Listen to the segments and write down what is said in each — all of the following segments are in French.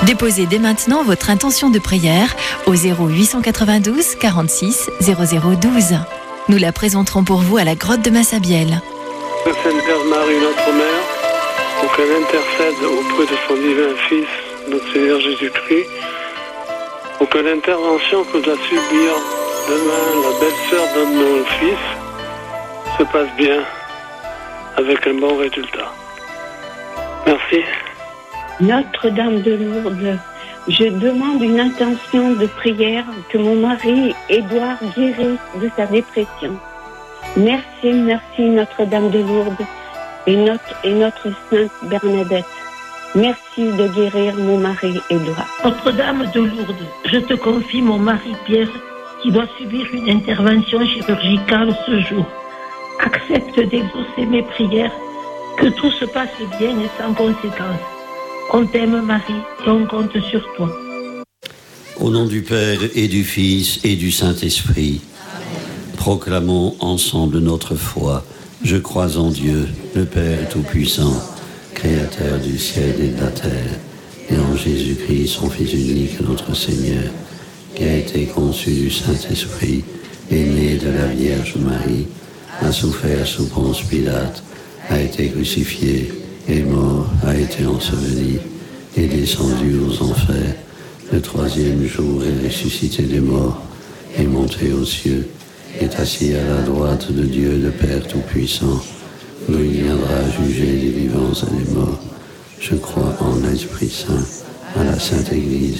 Déposez dès maintenant votre intention de prière au 0892 46 0012. Nous la présenterons pour vous à la grotte de Massabielle. Sainte Vierge Marie, notre Mère, pour qu'elle intercède auprès de son divin Fils, notre Seigneur Jésus-Christ, pour que l'intervention que doit subir demain la belle-sœur de nos fils se passe bien, avec un bon résultat. Merci. Notre-Dame de Lourdes, je demande une intention de prière que mon mari Édouard guérisse de sa dépression. Merci, merci Notre-Dame de Lourdes et notre Sainte Bernadette. Merci de guérir mon mari Édouard. Notre-Dame de Lourdes, je te confie mon mari Pierre qui doit subir une intervention chirurgicale ce jour. Accepte d'exaucer mes prières, que tout se passe bien et sans conséquence. On t'aime Marie et on compte sur toi. Au nom du Père et du Fils et du Saint-Esprit, proclamons ensemble notre foi. Je crois en Dieu, le Père Tout-Puissant, Créateur du ciel et de la terre, et en Jésus-Christ, son Fils unique, notre Seigneur, qui a été conçu du Saint-Esprit, est né de la Vierge Marie, a souffert sous Ponce Pilate, a été crucifié, est mort, a été enseveli, est descendu aux enfers, le troisième jour est ressuscité des morts, est monté aux cieux, est assis à la droite de Dieu, le Père Tout-Puissant, d'où il viendra juger les vivants et les morts. Je crois en l'Esprit Saint, à la Sainte Église,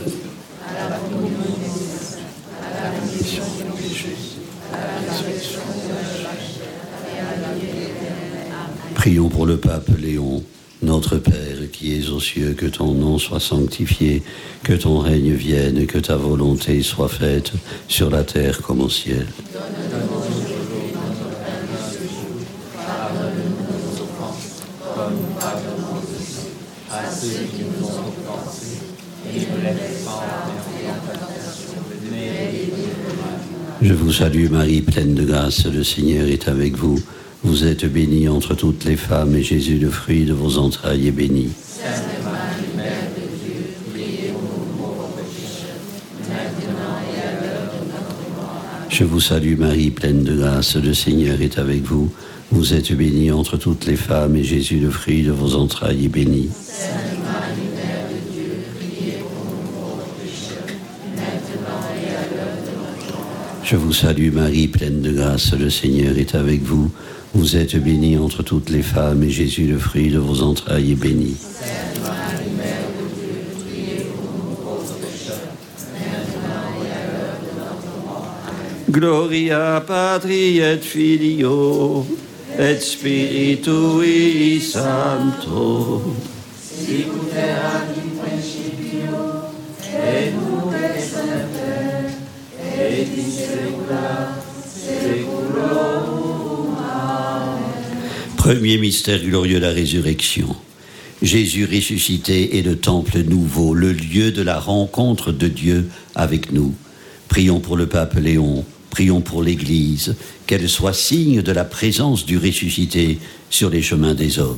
Prions pour le pape Léon, notre Père qui es aux cieux, que ton nom soit sanctifié, que ton règne vienne, que ta volonté soit faite sur la terre comme au ciel. Je vous salue Marie, pleine de grâce, le Seigneur est avec vous. Vous êtes bénie entre toutes les femmes, et Jésus, le fruit de vos entrailles, est béni. Sainte Marie, Mère de Dieu, priez pour nous pauvres pécheurs, maintenant et à l'heure de notre mort. Amen. Je vous salue Marie, pleine de grâce, le Seigneur est avec vous. Vous êtes bénie entre toutes les femmes, et Jésus, le fruit de vos entrailles, est béni. Sainte Marie, Mère de Dieu, priez pour nous pauvres pécheurs, maintenant et à l'heure de notre mort. Je vous salue Marie, pleine de grâce, le Seigneur est avec vous. Vous êtes bénie entre toutes les femmes, et Jésus, le fruit de vos entrailles, est béni. Sainte Marie, Mère de Dieu, priez pour nous pauvres pécheurs, maintenant et à l'heure de notre mort. Amen. Gloria Patri et Filio et Spiritui Sancto. Sicut erat in principio, et nunc et semper, et in saecula saeculorum. Premier mystère glorieux, la résurrection. Jésus ressuscité est le temple nouveau, le lieu de la rencontre de Dieu avec nous. Prions pour le pape Léon, prions pour l'Église, qu'elle soit signe de la présence du ressuscité sur les chemins des hommes.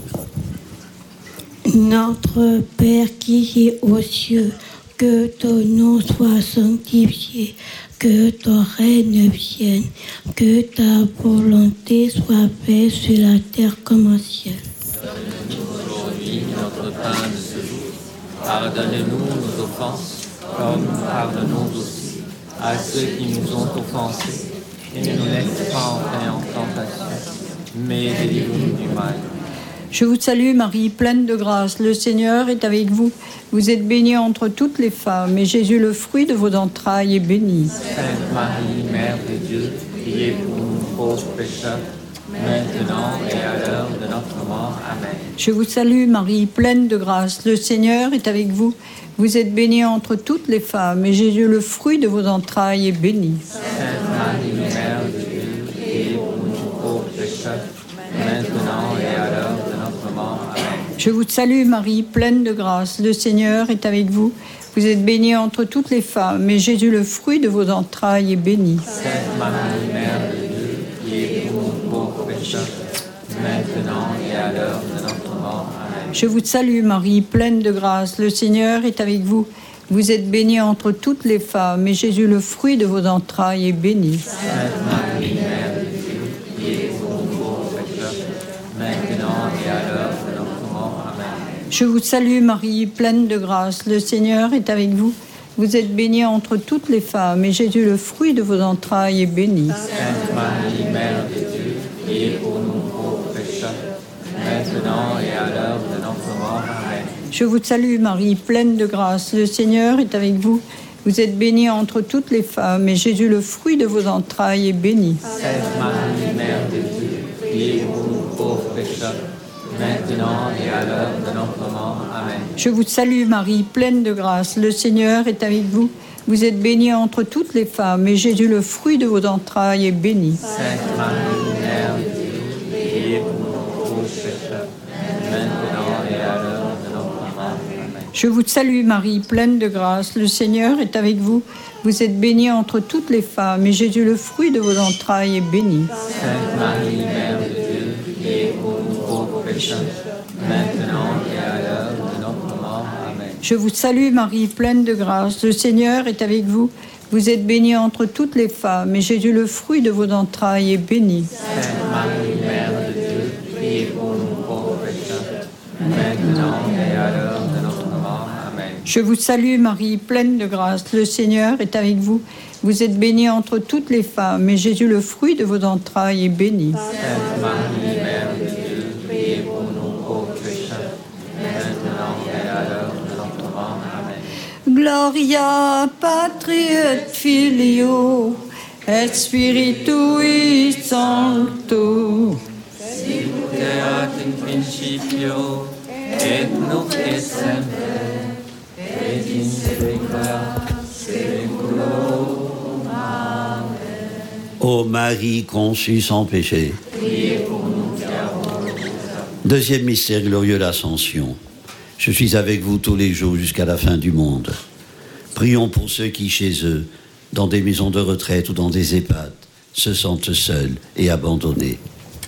Notre Père qui es aux cieux, que ton nom soit sanctifié, que ton règne vienne, que ta volonté soit faite sur la terre comme au ciel. Donne-nous aujourd'hui notre pain de ce jour. Pardonne-nous nos offenses, comme nous pardonnons aussi à ceux qui nous ont offensés. Et ne nous laisse pas entrer en tentation, mais délivre-nous du mal. Je vous salue Marie, pleine de grâce, le Seigneur est avec vous. Vous êtes bénie entre toutes les femmes, et Jésus, le fruit de vos entrailles, est béni. Sainte Marie, Mère de Dieu, priez pour nous pauvres pécheurs, maintenant et à l'heure de notre mort. Amen. Je vous salue Marie, pleine de grâce, le Seigneur est avec vous. Vous êtes bénie entre toutes les femmes, et Jésus, le fruit de vos entrailles, est béni. Sainte Marie, Mère de Dieu, priez pour nous pauvres pécheurs, maintenant et à l'heure de notre mort. Amen. Je vous salue Marie, pleine de grâce, le Seigneur est avec vous. Vous êtes bénie entre toutes les femmes, et Jésus, le fruit de vos entrailles, est béni. Sainte Marie, Mère de Dieu, priez pour nous pauvres pécheurs, maintenant et à l'heure de notre mort. Amen. Je vous salue Marie, pleine de grâce, le Seigneur est avec vous. Vous êtes bénie entre toutes les femmes, et Jésus, le fruit de vos entrailles, est béni. Sainte Marie, Mère de Dieu, priez pour nous pauvres pécheurs, maintenant et à l'heure de notre mort. Amen. Je vous salue Marie, pleine de grâce, le Seigneur est avec vous. Vous êtes bénie entre toutes les femmes, et Jésus, le fruit de vos entrailles, est béni. Sainte Marie, Mère de Dieu, priez pour nous pauvres pécheurs, maintenant et à l'heure de notre mort. Amen. Je vous salue Marie, pleine de grâce, le Seigneur est avec vous. Vous êtes bénie entre toutes les femmes, et Jésus, le fruit de vos entrailles, est béni. Sainte Marie, Mère de Dieu, priez pour nous pauvres pécheurs, maintenant et à l'heure de notre mort. Amen. Je vous salue Marie, pleine de grâce, le Seigneur est avec vous. Vous êtes bénie entre toutes les femmes, et Jésus, le fruit de vos entrailles, est béni. Sainte Marie, Mère de Dieu, priez pour nous pauvres pécheurs, maintenant et à l'heure de notre mort. Amen. Je vous salue Marie, pleine de grâce, le Seigneur est avec vous. Vous êtes bénie entre toutes les femmes, et Jésus, le fruit de vos entrailles, est béni. Sainte Marie, Mère de Dieu, priez pour nous pauvres pécheurs, maintenant et à l'heure de notre mort. Amen. Je vous salue Marie, pleine de grâce, le Seigneur est avec vous. Vous êtes bénie entre toutes les femmes, et Jésus, le fruit de vos entrailles, est béni. Sainte Marie, Mère de Dieu, priez pour nous pauvres pécheurs, maintenant et à l'heure de notre mort. Amen. Je vous salue Marie, pleine de grâce, le Seigneur est avec vous. Vous êtes bénie entre toutes les femmes, et Jésus, le fruit de vos entrailles, est béni. Sainte Marie, Mère de Dieu, priez pour nous pauvres pécheurs, maintenant et à l'heure de notre mort. Amen. Gloria Patri et Filio et Spiritui Sancto. Sicut erat in principio, et nunc et semper, et in saecula saeculorum. Ô Marie conçue sans péché. Priez pour nous qui avons le péché. Deuxième mystère glorieux, l'Ascension. Je suis avec vous tous les jours jusqu'à la fin du monde. Prions pour ceux qui, chez eux, dans des maisons de retraite ou dans des EHPAD, se sentent seuls et abandonnés.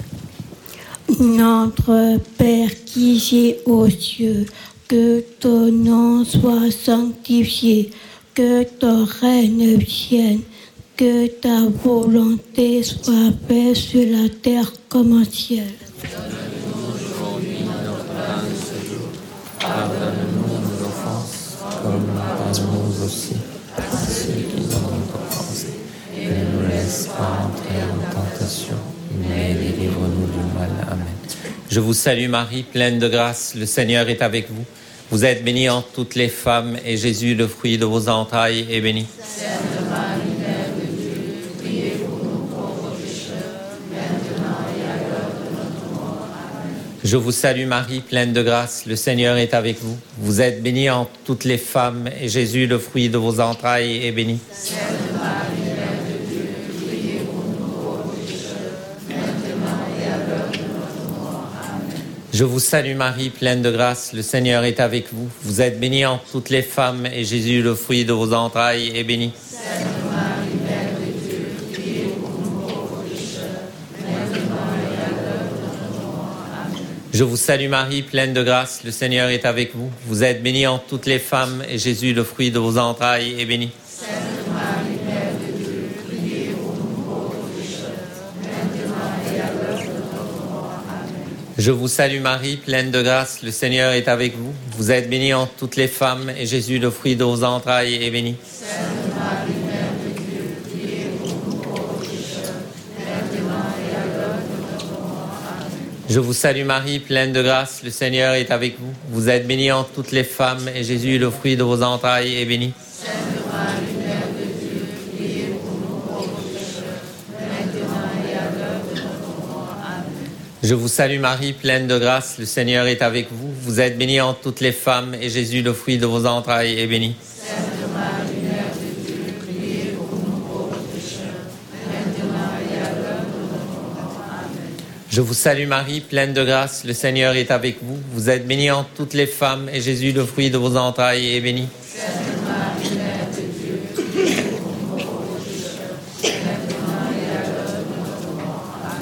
Notre Père qui es aux cieux, que ton nom soit sanctifié, que ton règne vienne, que ta volonté soit faite sur la terre comme au ciel. Donne-nous aujourd'hui notre pain de ce jour. Pardonne-nous nos offenses, comme nous pardonnons aussi à ceux qui nous ont offensés. Et ne nous laisse pas entrer en tentation, mais délivre-nous du mal. Amen. Je vous salue Marie, pleine de grâce, le Seigneur est avec vous. Vous êtes bénie entre toutes les femmes, et Jésus, le fruit de vos entrailles, est béni. Sainte Marie, Mère de Dieu, priez pour nous pauvres pécheurs, maintenant et à l'heure de notre mort. Amen. Je vous salue Marie, pleine de grâce, le Seigneur est avec vous. Vous êtes bénie entre toutes les femmes, et Jésus, le fruit de vos entrailles, est béni. Sainte Marie, Mère de Dieu, priez pour nous pauvres pécheurs, maintenant et à l'heure de notre mort. Amen. Je vous salue Marie, pleine de grâce, le Seigneur est avec vous. Vous êtes bénie entre toutes les femmes, et Jésus, le fruit de vos entrailles, est béni. Sainte Marie, Mère de Dieu, priez pour nous pauvres pécheurs, maintenant et à l'heure de notre mort. Amen. Je vous salue Marie, pleine de grâce, le Seigneur est avec vous. Vous êtes bénie entre toutes les femmes, et Jésus, le fruit de vos entrailles, est béni. Sainte Marie, Mère de Dieu, priez pour nous pauvres pécheurs, maintenant et à l'heure de notre mort. Amen. Je vous salue Marie, pleine de grâce, le Seigneur est avec vous. Vous êtes bénie entre toutes les femmes, et Jésus, le fruit de vos entrailles, est béni. Sainte Marie, Mère de Dieu, priez pour nous pauvres pécheurs, maintenant et à l'heure de notre mort. Amen. Je vous salue Marie, pleine de grâce, le Seigneur est avec vous. Vous êtes bénie entre toutes les femmes, et Jésus, le fruit de vos entrailles, est béni. Sainte Marie, Mère de Dieu, priez pour nous pauvres pécheurs, maintenant et à l'heure de notre mort. Amen. Je vous salue Marie, pleine de grâce, le Seigneur est avec vous. Vous êtes bénie entre toutes les femmes, et Jésus, le fruit de vos entrailles, est béni. Sainte Marie, Mère de Dieu, priez pour nous pauvres pécheurs, maintenant et à l'heure de notre mort. Amen. Je vous salue Marie, pleine de grâce, le Seigneur est avec vous. Vous êtes bénie entre toutes les femmes, et Jésus, le fruit de vos entrailles, est béni. Sainte Marie, Mère de Dieu, priez pour nous pauvres pécheurs, maintenant et à l'heure de notre mort. Amen.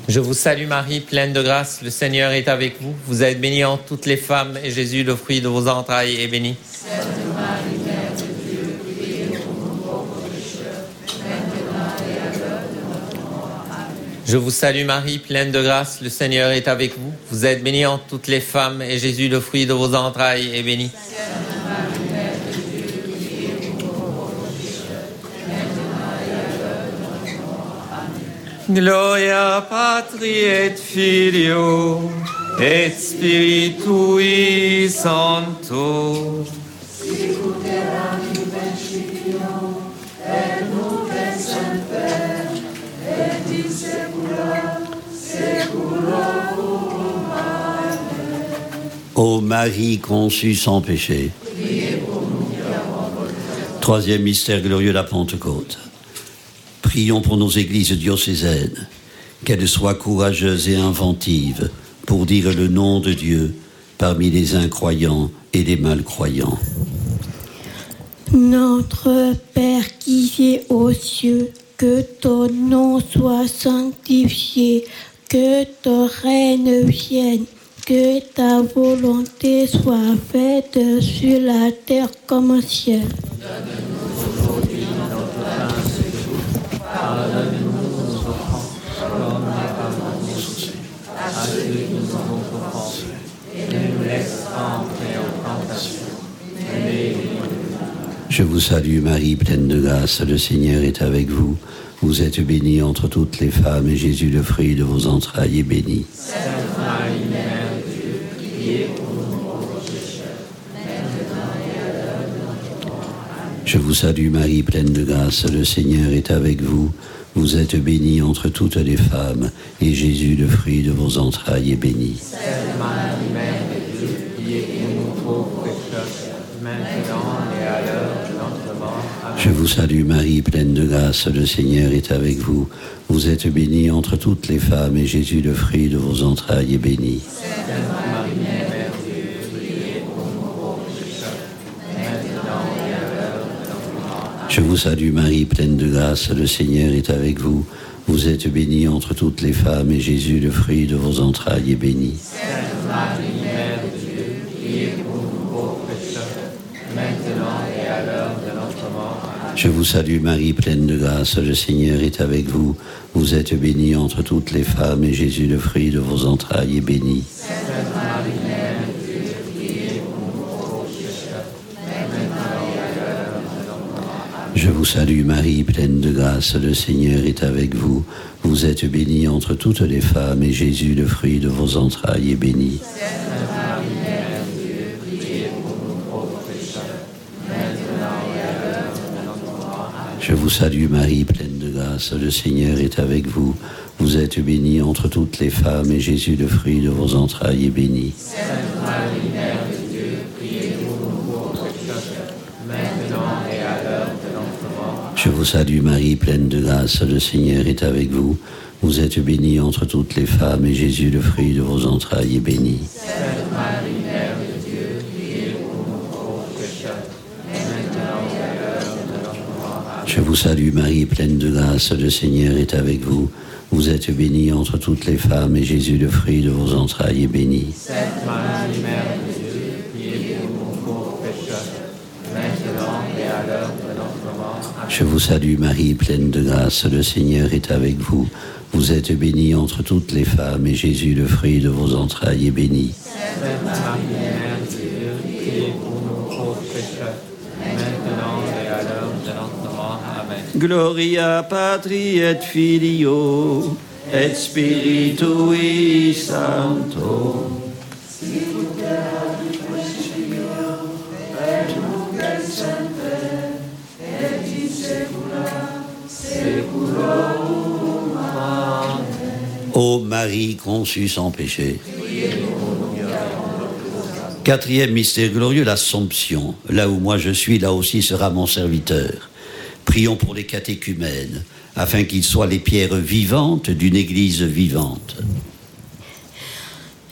Je vous salue Marie, pleine de grâce, le Seigneur est avec vous. Vous êtes bénie entre toutes les femmes, et Jésus, le fruit de vos entrailles, est béni. Sainte Marie, Mère de Dieu, priez pour nous pauvres pécheurs, maintenant et à l'heure de notre mort. Amen. Je vous salue Marie, pleine de grâce, le Seigneur est avec vous. Vous êtes bénie entre toutes les femmes, et Jésus, le fruit de vos entrailles, est béni. Sainte Marie, Mère de Dieu, priez pour nous pauvres pécheurs, maintenant et à l'heure de notre mort. Amen. Gloria Patri et Filio et Spiritui Sancto. Sicut erat in principio, et nunc et semper, et in saecula saeculorum. Amen. Ô Marie conçue sans péché. Priez pour nous qui avons votre. Troisième mystère glorieux, la Pentecôte. Prions pour nos églises diocésaines, qu'elles soient courageuses et inventives pour dire le nom de Dieu parmi les incroyants et les malcroyants. Notre Père qui es aux cieux, que ton nom soit sanctifié, que ton règne vienne, que ta volonté soit faite sur la terre comme au ciel. Pardonne-nous nos offenses, comme nous pardonnons aussi à ceux qui nous ont offensés. Et ne nous laisse pas entrer en tentation, mais délivre-nous du mal. Je vous salue Marie, pleine de grâce, le Seigneur est avec vous. Vous êtes bénie entre toutes les femmes, et Jésus, le fruit de vos entrailles, est béni. Sainte Marie, Mère de Dieu, priez pour nous pauvres pécheurs, maintenant et à l'heure de notre mort. Amen. Je vous salue Marie, pleine de grâce, le Seigneur est avec vous. Vous êtes bénie entre toutes les femmes, et Jésus, le fruit de vos entrailles, est béni. Sainte Marie, Mère de Dieu, priez pour nous pauvres pécheurs, maintenant et à l'heure de notre mort. Amen. Je vous salue Marie, pleine de grâce, le Seigneur est avec vous. Vous êtes bénie entre toutes les femmes, et Jésus, le fruit de vos entrailles, est béni. Sainte Marie, Mère de Dieu, priez pour nous pauvres pécheurs, maintenant et à l'heure de notre mort. Amen. Je vous salue Marie, pleine de grâce, le Seigneur est avec vous. Vous êtes bénie entre toutes les femmes, et Jésus, le fruit de vos entrailles, est béni. Sainte Marie, Mère de Dieu, priez pour nous pauvres pécheurs, maintenant et à l'heure de notre mort. Amen. Je vous salue Marie, pleine de grâce, le Seigneur est avec vous. Vous êtes bénie entre toutes les femmes, et Jésus, le fruit de vos entrailles, est béni. Sainte Marie, Mère de Dieu, priez pour nous pauvres pécheurs, maintenant et à l'heure de notre mort. Amen. Je vous salue Marie, pleine de grâce, le Seigneur est avec vous. Vous êtes bénie entre toutes les femmes, et Jésus, le fruit de vos entrailles, est béni. Sainte Marie, Mère de Dieu, priez pour nous pauvres pécheurs, maintenant et à l'heure de notre mort. Amen. Je vous salue Marie, pleine de grâce, le Seigneur est avec vous. Vous êtes bénie entre toutes les femmes, et Jésus, le fruit de vos entrailles, est béni. Sainte Marie, Mère de Dieu, priez pour nous pauvres pécheurs, maintenant et à l'heure de notre mort. Je vous salue Marie, pleine de grâce, le Seigneur est avec vous. Vous êtes bénie entre toutes les femmes, et Jésus, le fruit de vos entrailles, est béni. Sainte Marie, Mère de Dieu, priez pour nous pauvres pécheurs, maintenant et à l'heure de notre mort. Amen. Je vous salue Marie, pleine de grâce, le Seigneur est avec vous. Vous êtes bénie entre toutes les femmes, et Jésus, le fruit de vos entrailles, est béni. Sainte Marie, Mère de Dieu, priez pour nous pauvres pécheurs, maintenant et à l'heure de notre mort. Amen. Je vous salue Marie, pleine de grâce, le Seigneur est avec vous. Vous êtes bénie entre toutes les femmes, et Jésus, le fruit de vos entrailles, est béni. Sainte Marie, Mère de Dieu, priez pour nous pauvres pécheurs, maintenant et à l'heure de notre mort. Amen. Gloria Patri et Filio et Spiritui Sancto. Ô Marie conçue sans péché. Quatrième mystère glorieux, l'Assomption. Là où moi je suis, là aussi sera mon serviteur. Prions pour les catéchumènes, afin qu'ils soient les pierres vivantes d'une église vivante.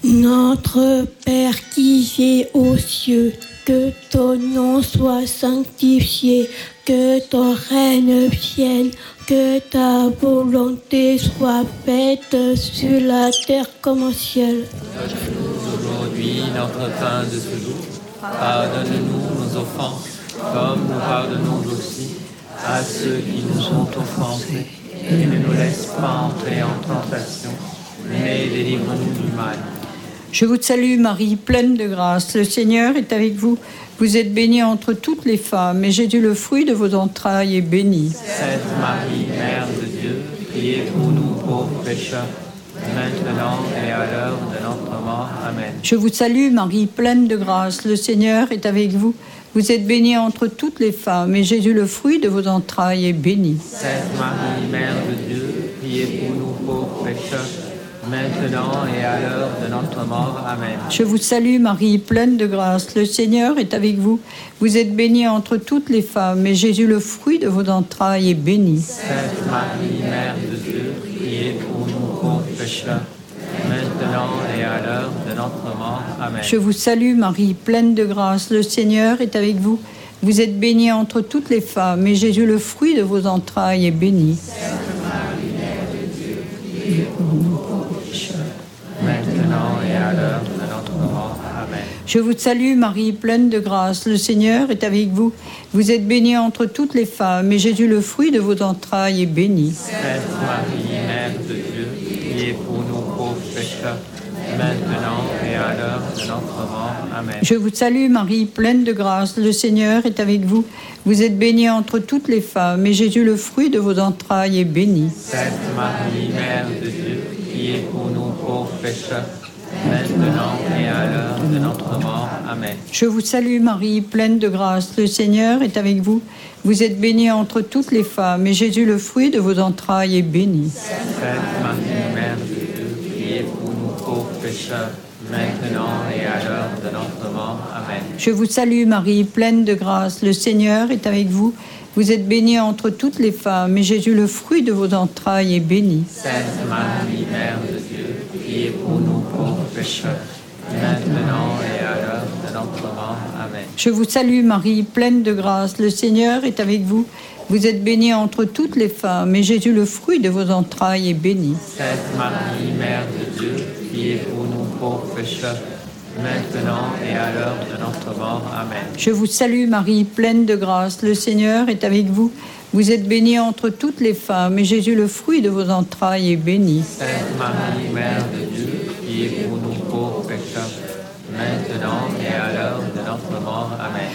Notre Père qui es aux cieux, que ton nom soit sanctifié, que ton règne vienne, que ta volonté soit faite sur la terre comme au ciel. Donne-nous aujourd'hui notre pain de ce jour. Pardonne-nous nos offenses, comme nous pardonnons aussi à ceux qui nous ont offensés. Et ne nous laisse pas entrer en tentation, mais délivre-nous du mal. Je vous salue Marie, pleine de grâce, le Seigneur est avec vous. Vous êtes bénie entre toutes les femmes, et Jésus, le fruit de vos entrailles, est béni. Sainte Marie, Mère de Dieu, priez pour nous pauvres pécheurs, maintenant et à l'heure de notre mort. Amen. Je vous salue Marie, pleine de grâce, le Seigneur est avec vous. Vous êtes bénie entre toutes les femmes, et Jésus, le fruit de vos entrailles, est béni. Sainte Marie, Mère de Dieu, priez pour nous pauvres pécheurs, maintenant et à l'heure de notre mort. Amen. Je vous salue Marie, pleine de grâce, le Seigneur est avec vous. Vous êtes bénie entre toutes les femmes, et Jésus, le fruit de vos entrailles, est béni. Sainte Marie, Mère de Dieu, priez pour nous pauvres pécheurs, maintenant et à l'heure de notre mort. Amen. Je vous salue Marie, pleine de grâce, le Seigneur est avec vous. Vous êtes bénie entre toutes les femmes, et Jésus, le fruit de vos entrailles, est béni. Sainte Marie, Mère de Dieu, priez pour nous pauvres pécheurs, maintenant et à l'heure de notre mort. Amen. Je vous salue Marie, pleine de grâce, le Seigneur est avec vous. Vous êtes bénie entre toutes les femmes, et Jésus, le fruit de vos entrailles, est béni. Sainte Marie, Mère de Dieu, priez pour nous pauvres pécheurs, maintenant et à l'heure de notre mort. Amen. Je vous salue Marie, pleine de grâce, le Seigneur est avec vous. Vous êtes bénie entre toutes les femmes, et Jésus, le fruit de vos entrailles, est béni. Sainte Marie, Mère de Dieu, priez pour nous pauvres pécheurs, maintenant et à l'heure de notre mort. Amen. Je vous salue Marie, pleine de grâce, le Seigneur est avec vous. Vous êtes bénie entre toutes les femmes, et Jésus, le fruit de vos entrailles, est béni. Sainte Marie, Mère de Dieu, priez pour nous pauvres pécheurs, maintenant et à l'heure de notre mort. Amen. Je vous salue Marie, pleine de grâce, le Seigneur est avec vous. Vous êtes bénie entre toutes les femmes, et Jésus, le fruit de vos entrailles, est béni. Sainte Marie, Mère de Dieu, priez pour nous pauvres pécheurs, maintenant et à l'heure de notre mort. Amen. Je vous salue Marie, pleine de grâce, le Seigneur est avec vous. Vous êtes bénie entre toutes les femmes, et Jésus, le fruit de vos entrailles, est béni. Sainte Marie, Mère de Dieu, priez pour nous pauvres pécheurs, maintenant et à l'heure de notre mort. Amen. Je vous salue Marie, pleine de grâce, le Seigneur est avec vous. Vous êtes bénie entre toutes les femmes, et Jésus, le fruit de vos entrailles, est béni. Sainte Marie, Mère de Dieu, priez pour nous pauvres pécheurs, maintenant et à l'heure de notre mort. Amen.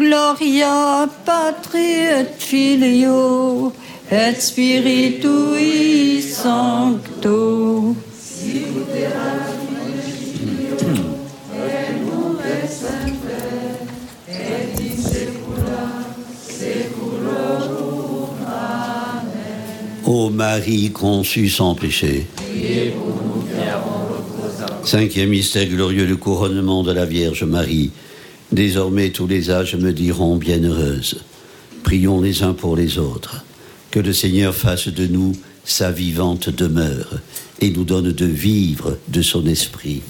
Gloria Patri et Filio et Spiritui Sancto. Ô Marie conçue sans péché. Priez pour nous qui avons recours à vous. Cinquième mystère glorieux, le couronnement de la Vierge Marie. Désormais, tous les âges me diront bienheureuse. Prions les uns pour les autres. Que le Seigneur fasse de nous sa vivante demeure et nous donne de vivre de son esprit.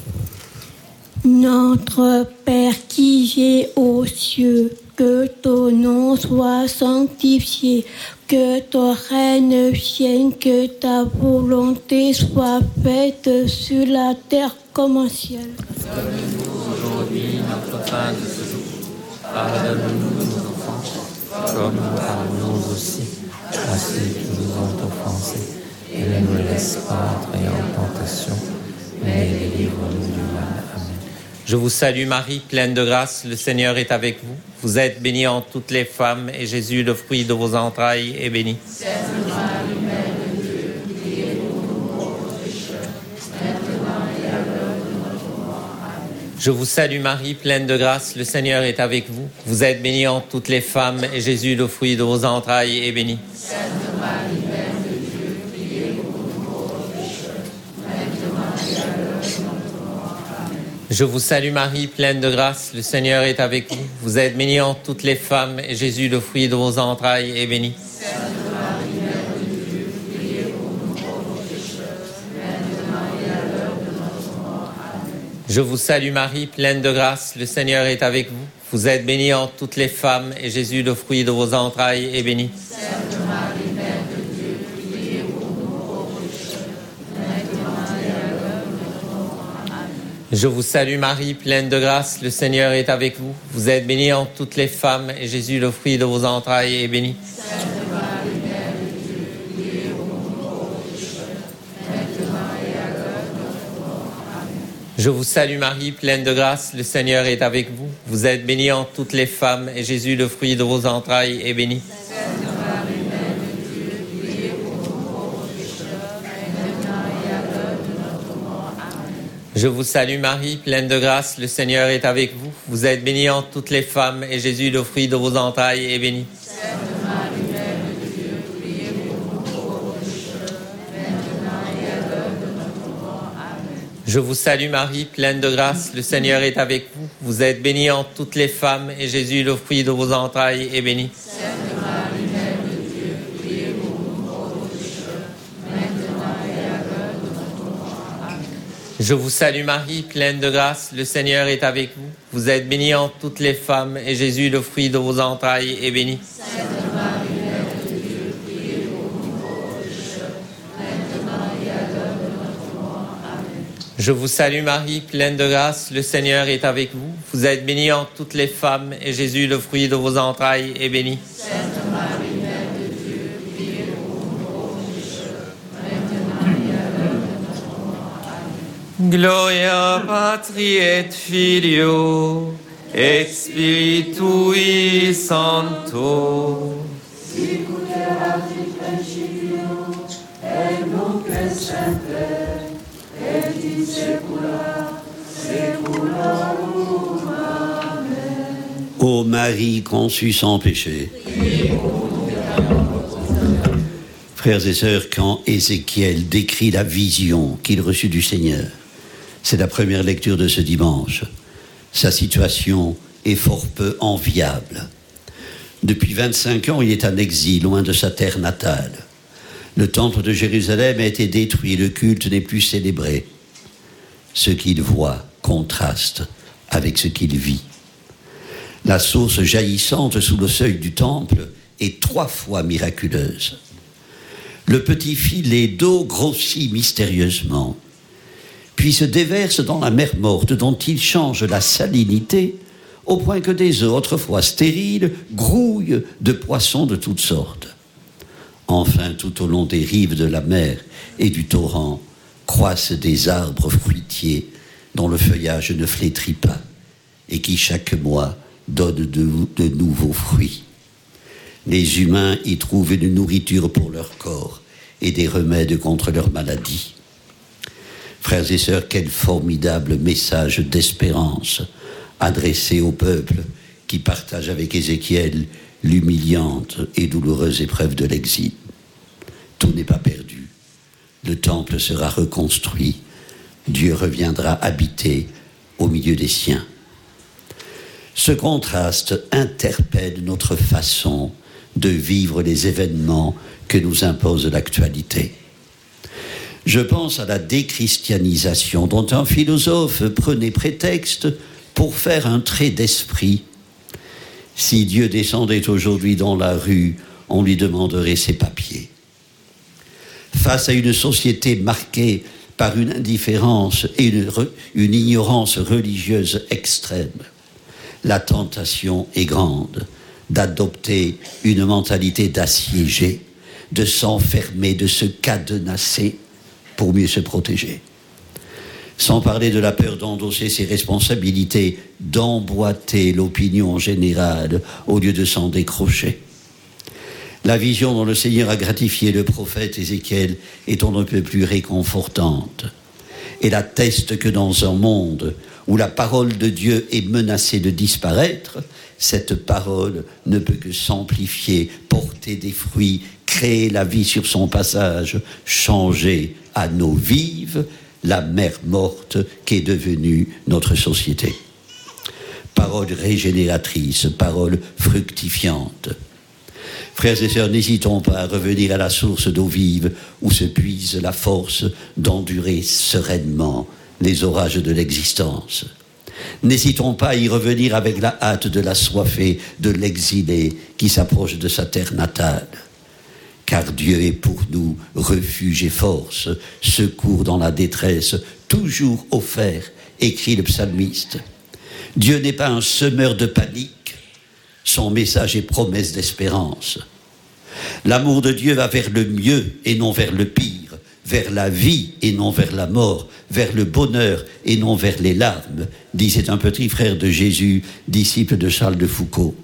Notre Père qui es aux cieux, que ton nom soit sanctifié, que ton règne vienne, que ta volonté soit faite sur la terre comme au ciel. Donne-nous aujourd'hui notre pain de ce jour. Pardonne-nous nos offenses, comme nous pardonnons aussi à ceux qui nous ont offensés. Et ne nous laisse pas entrer en tentation, mais délivre-nous du mal. Amen. Je vous salue Marie, pleine de grâce, le Seigneur est avec vous. Vous êtes bénie entre toutes les femmes, et Jésus, le fruit de vos entrailles, est béni. Sainte Marie, Mère de Dieu, priez pour nous pauvres pécheurs, maintenant et à l'heure de notre mort. Amen. Je vous salue Marie, pleine de grâce, le Seigneur est avec vous. Vous êtes bénie entre toutes les femmes, et Jésus, le fruit de vos entrailles, est béni. Sainte Marie, Mère de Dieu, priez pour nous pauvres pécheurs, maintenant et à l'heure de notre mort. Amen. Je vous salue Marie, pleine de grâce, le Seigneur est avec vous. Vous êtes bénie entre toutes les femmes, et Jésus, le fruit de vos entrailles, est béni. Sainte Marie, Mère de Dieu, priez pour nous pauvres pécheurs, maintenant et à l'heure de notre mort. Amen. Je vous salue Marie, pleine de grâce, le Seigneur est avec vous. Vous êtes bénie entre toutes les femmes, et Jésus, le fruit de vos entrailles, est béni. Sainte Marie, Mère de Dieu, priez pour nous pauvres pécheurs, maintenant et à l'heure de notre mort. Amen. Je vous salue Marie, pleine de grâce, le Seigneur est avec vous. Vous êtes bénie entre toutes les femmes, et Jésus, le fruit de vos entrailles, est béni. Sainte Marie, Mère de Dieu, priez pour nous pauvres pécheurs, maintenant et à l'heure de notre mort. Amen. Je vous salue Marie, pleine de grâce, le Seigneur est avec vous. Vous êtes bénie entre toutes les femmes, et Jésus, le fruit de vos entrailles, est béni. Sainte Marie, Mère de Dieu, priez pour nous pauvres pécheurs, maintenant et à l'heure de notre mort. Amen. Je vous salue Marie, pleine de grâce, le Seigneur est avec vous. Vous êtes bénie entre toutes les femmes, et Jésus, le fruit de vos entrailles, est béni. Sainte Marie, Mère de Dieu, priez pour nous pauvres pécheurs, maintenant et à l'heure de notre mort. Amen. Je vous salue Marie, pleine de grâce, le Seigneur est avec vous. Vous êtes bénie entre toutes les femmes, et Jésus, le fruit de vos entrailles, est béni. Sainte Marie, Mère de Dieu, priez pour nous pauvres pécheurs, maintenant et à l'heure de notre mort. Amen. Je vous salue Marie, pleine de grâce, le Seigneur est avec vous. Vous êtes bénie entre toutes les femmes, et Jésus, le fruit de vos entrailles, est béni. Sainte Marie, Mère de Dieu, priez pour nous pauvres pécheurs, maintenant et à l'heure de notre mort. Amen. Je vous salue Marie, pleine de grâce, le Seigneur est avec vous. Vous êtes bénie entre toutes les femmes, et Jésus, le fruit de vos entrailles, est béni. Sainte Marie, Mère de Dieu, priez pour nous pauvres pécheurs, maintenant et à l'heure de notre mort. Amen. Gloria Patri et Filio, et Spiritui Sancto. Ô Marie conçue sans péché. Frères et sœurs, quand Ézéchiel décrit la vision qu'il reçut du Seigneur, c'est la première lecture de ce dimanche. Sa situation est fort peu enviable. Depuis 25 ans, il est en exil, loin de sa terre natale. Le temple de Jérusalem a été détruit, le culte n'est plus célébré. Ce qu'il voit contraste avec ce qu'il vit. La source jaillissante sous le seuil du temple est 3 fois miraculeuse. Le petit filet d'eau grossit mystérieusement, puis se déverse dans la mer morte dont il change la salinité au point que des eaux autrefois stériles grouillent de poissons de toutes sortes. Enfin, tout au long des rives de la mer et du torrent croissent des arbres fruitiers dont le feuillage ne flétrit pas et qui chaque mois donnent de nouveaux fruits. Les humains y trouvent une nourriture pour leur corps et des remèdes contre leurs maladies. Frères et sœurs, quel formidable message d'espérance adressé au peuple qui partage avec Ézéchiel l'humiliante et douloureuse épreuve de l'exil. Tout n'est pas perdu. Le temple sera reconstruit. Dieu reviendra habiter au milieu des siens. Ce contraste interpelle notre façon de vivre les événements que nous impose l'actualité. Je pense à la déchristianisation dont un philosophe prenait prétexte pour faire un trait d'esprit. Si Dieu descendait aujourd'hui dans la rue, on lui demanderait ses papiers. Face à une société marquée par une indifférence et une ignorance religieuse extrême, la tentation est grande d'adopter une mentalité d'assiégé, de s'enfermer, de se cadenasser pour mieux se protéger. Sans parler de la peur d'endosser ses responsabilités, d'emboîter l'opinion générale au lieu de s'en décrocher. La vision dont le Seigneur a gratifié le prophète Ézéchiel est on ne peut plus réconfortante. Elle atteste que dans un monde où la parole de Dieu est menacée de disparaître, cette parole ne peut que s'amplifier, porter des fruits, créer la vie sur son passage, changer à nos vives la mer morte qu'est devenue notre société. Parole régénératrice, parole fructifiante. Frères et sœurs, n'hésitons pas à revenir à la source d'eau vive où se puise la force d'endurer sereinement les orages de l'existence. N'hésitons pas à y revenir avec la hâte de l'assoiffé, de l'exilé qui s'approche de sa terre natale. Car Dieu est pour nous refuge et force, secours dans la détresse, toujours offert, écrit le psalmiste. Dieu n'est pas un semeur de panique, son message est promesse d'espérance. L'amour de Dieu va vers le mieux et non vers le pire, vers la vie et non vers la mort, vers le bonheur et non vers les larmes, disait un petit frère de Jésus, disciple de Charles de Foucault.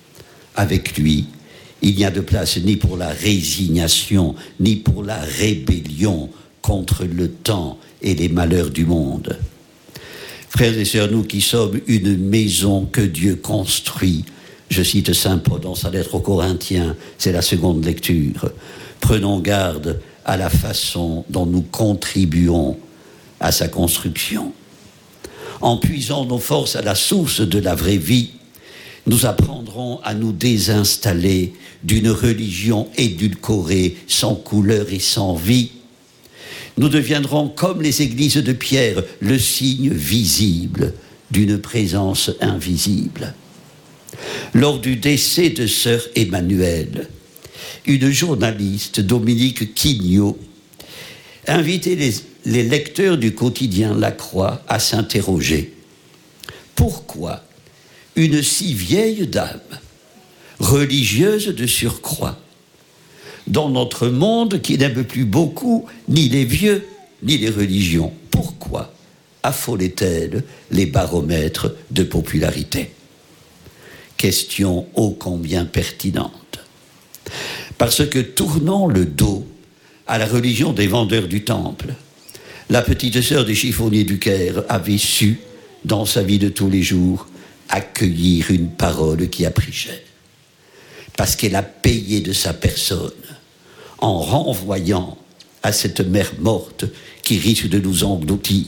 Avec lui, il n'y a de place ni pour la résignation, ni pour la rébellion contre le temps et les malheurs du monde. Frères et sœurs, nous qui sommes une maison que Dieu construit, je cite saint Paul dans sa lettre aux Corinthiens, c'est la seconde lecture. Prenons garde à la façon dont nous contribuons à sa construction. En puisant nos forces à la source de la vraie vie, nous apprendrons à nous désinstaller d'une religion édulcorée, sans couleur et sans vie. Nous deviendrons comme les églises de Pierre, le signe visible d'une présence invisible. Lors du décès de sœur Emmanuelle, une journaliste, Dominique Quignot, invitait les lecteurs du quotidien La Croix à s'interroger. Pourquoi une si vieille dame, religieuse de surcroît, dans notre monde qui n'aime plus beaucoup ni les vieux ni les religions, pourquoi affolait-elle les baromètres de popularité? Question ô combien pertinente. Parce que tournant le dos à la religion des vendeurs du temple, la petite sœur des chiffonniers du Caire avait su, dans sa vie de tous les jours, accueillir une parole qui a pris cher. Parce qu'elle a payé de sa personne, en renvoyant à cette mer morte qui risque de nous engloutir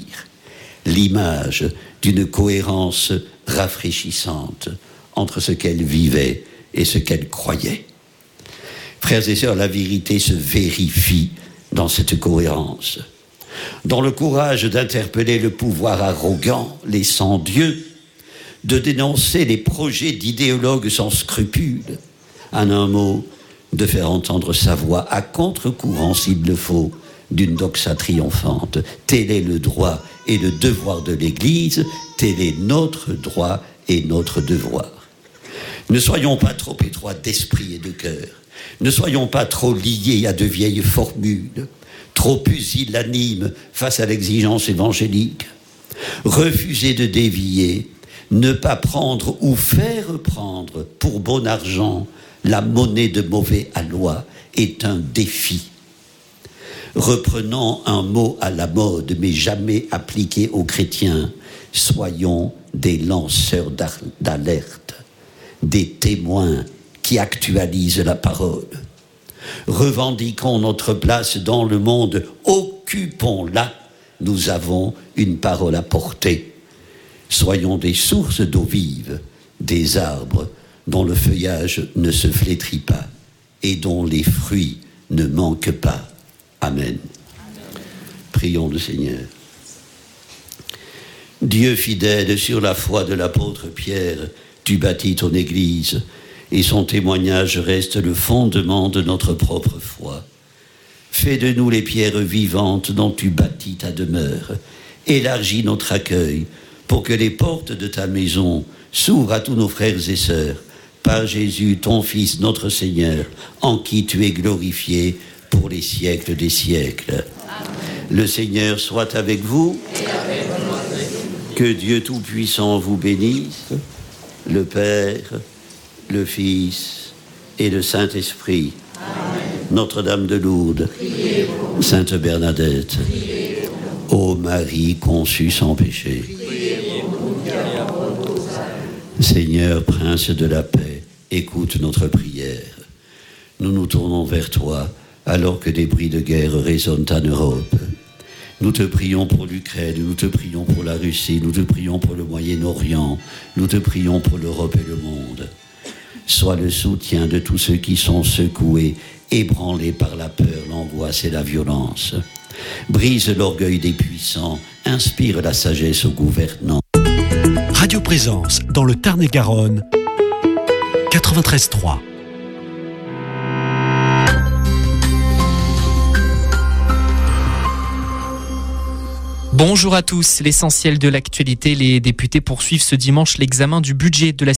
l'image d'une cohérence rafraîchissante entre ce qu'elle vivait et ce qu'elle croyait. Frères et sœurs, la vérité se vérifie dans cette cohérence. Dans le courage d'interpeller le pouvoir arrogant, les sans-dieux, de dénoncer les projets d'idéologues sans scrupules, en un mot, de faire entendre sa voix à contre-courant, s'il le faut, d'une doxa triomphante. Tel est le droit et le devoir de l'Église, tel est notre droit et notre devoir. Ne soyons pas trop étroits d'esprit et de cœur. Ne soyons pas trop liés à de vieilles formules, trop pusillanimes face à l'exigence évangélique. Refuser de dévier, ne pas prendre ou faire prendre pour bon argent la monnaie de mauvais aloi est un défi. Reprenant un mot à la mode, mais jamais appliqué aux chrétiens, soyons des lanceurs d'alerte, des témoins qui actualisent la parole. Revendiquons notre place dans le monde, occupons-la, nous avons une parole à porter. Soyons des sources d'eau vive, des arbres dont le feuillage ne se flétrit pas et dont les fruits ne manquent pas. Amen. Prions le Seigneur. Dieu fidèle, sur la foi de l'apôtre Pierre, tu bâtis ton Église, et son témoignage reste le fondement de notre propre foi. Fais de nous les pierres vivantes dont tu bâtis ta demeure. Élargis notre accueil pour que les portes de ta maison s'ouvrent à tous nos frères et sœurs, par Jésus, ton Fils, notre Seigneur, en qui tu es glorifié pour les siècles des siècles. Amen. Le Seigneur soit avec vous. Et avec votre esprit. Que Dieu Tout-Puissant vous bénisse, le Père, le Fils et le Saint-Esprit. Amen. Notre-Dame de Lourdes, Sainte Bernadette, ô Marie conçue sans péché, Seigneur, Prince de la paix, écoute notre prière. Nous nous tournons vers toi alors que des bruits de guerre résonnent en Europe. Nous te prions pour l'Ukraine, nous te prions pour la Russie, nous te prions pour le Moyen-Orient, nous te prions pour l'Europe et le monde. Sois le soutien de tous ceux qui sont secoués, ébranlés par la peur, l'angoisse et la violence. Brise l'orgueil des puissants, inspire la sagesse aux gouvernants. Radio Présence dans le Tarn-et-Garonne, 93.3. Bonjour à tous. L'essentiel de l'actualité, les députés poursuivent ce dimanche l'examen du budget de la